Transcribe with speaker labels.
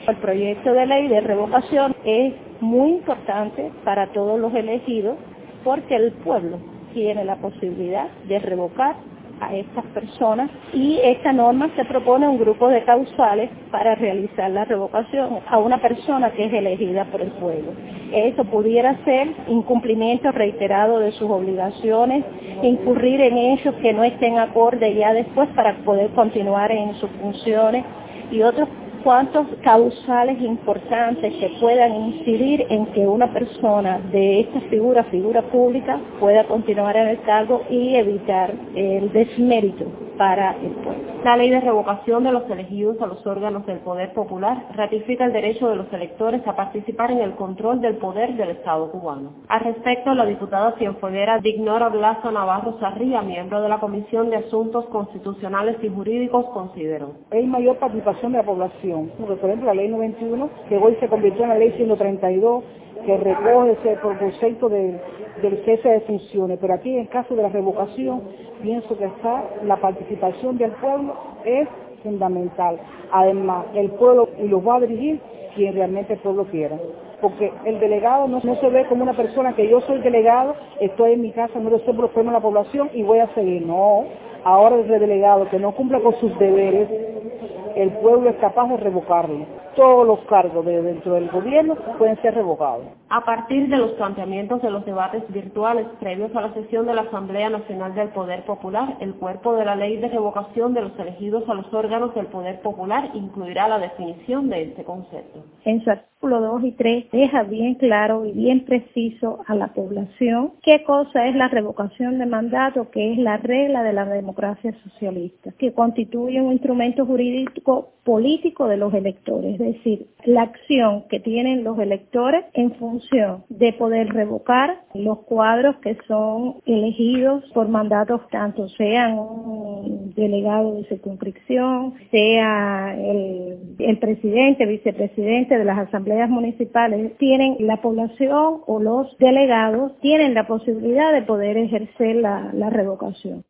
Speaker 1: El proyecto de ley de revocación es muy importante para todos los elegidos porque el pueblo tiene la posibilidad de revocar a estas personas y esta norma se propone un grupo de causales para realizar la revocación a una persona que es elegida por el pueblo. Eso pudiera ser incumplimiento reiterado de sus obligaciones, incurrir en hechos que no estén acorde ya después para poder continuar en sus funciones y otros cuantos causales importantes que puedan incidir en que una persona de esta figura pública, pueda continuar en el cargo y evitar el desmérito para el pueblo.
Speaker 2: La ley de revocación de los elegidos a los órganos del poder popular ratifica el derecho de los electores a participar en el control del poder del Estado cubano. Al respecto, la diputada Cienfueguera Dignora Blasco Navarro Sarria, miembro de la Comisión de Asuntos Constitucionales y Jurídicos, consideró:
Speaker 3: hay mayor participación de la población, porque por ejemplo la ley 91, que hoy se convirtió en la ley 132, que recoge ese concepto del cese de funciones, pero aquí en el caso de la revocación, pienso que está la participación del pueblo es fundamental. Además, el pueblo los va a dirigir quien realmente el pueblo quiera. Porque el delegado no se ve como una persona que yo soy delegado, estoy en mi casa, no resuelvo los problemas de la población y voy a seguir. No, ahora el delegado que no cumpla con sus deberes, el pueblo es capaz de revocarlo. Todos los cargos dentro del gobierno pueden ser revocados.
Speaker 2: A partir de los planteamientos de los debates virtuales previos a la sesión de la Asamblea Nacional del Poder Popular, el cuerpo de la ley de revocación de los elegidos a los órganos del Poder Popular incluirá la definición de este concepto.
Speaker 1: En su artículo 2 y 3 deja bien claro y bien preciso a la población qué cosa es la revocación de mandato, que es la regla de la democracia socialista, que constituye un instrumento jurídico político de los electores, es decir, la acción que tienen los electores en función de poder revocar los cuadros que son elegidos por mandatos, tanto sean un delegado de circunscripción, sea el presidente, vicepresidente de las asambleas municipales. Tienen la población o los delegados tienen la posibilidad de poder ejercer la revocación.